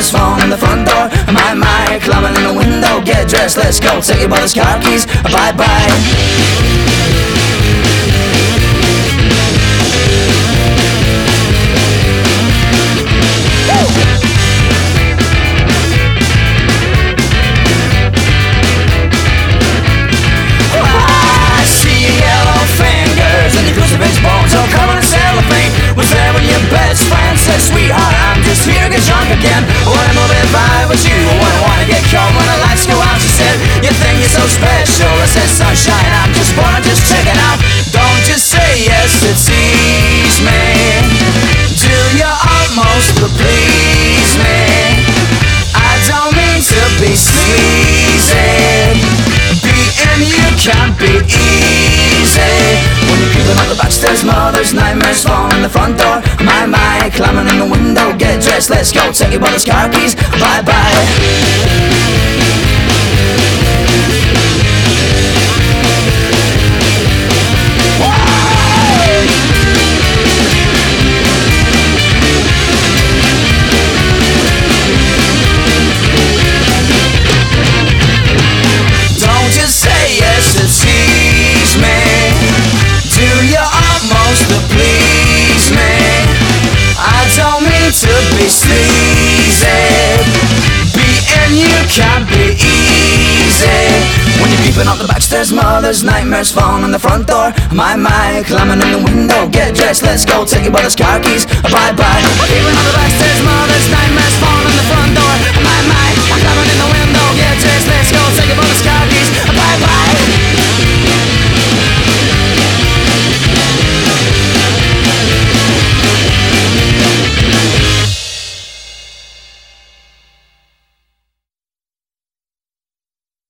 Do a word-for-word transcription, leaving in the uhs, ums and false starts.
nightmares falling on the front door. My, my, climbing in the window, get dressed, let's go. Take your brother's car keys, bye-bye. Was there when your best friend said, sweetheart, I'm just here to get drunk again. Wanna move it by with you, wanna wanna get cold when the lights go out. She said, you think you're so special. I said, sunshine, I'm just born, I'm just checking out. Don't just say yes to tease me. Do your utmost to please me. I don't mean to be sleazy. Being you can't be easy. When you're creeping up the backstairs, mother's nightmares falling on the front door. My, my, climbing in the window, get dressed, let's go. Take your brother's car keys, bye-bye. To be sleazy, being you can't be easy. When you're creeping up the backstairs, mother's nightmares falling on the front door. My, my, climbing in the window, get dressed, let's go. Take your brother's car keys, bye-bye. Creeping up the backstairs, mother's nightmares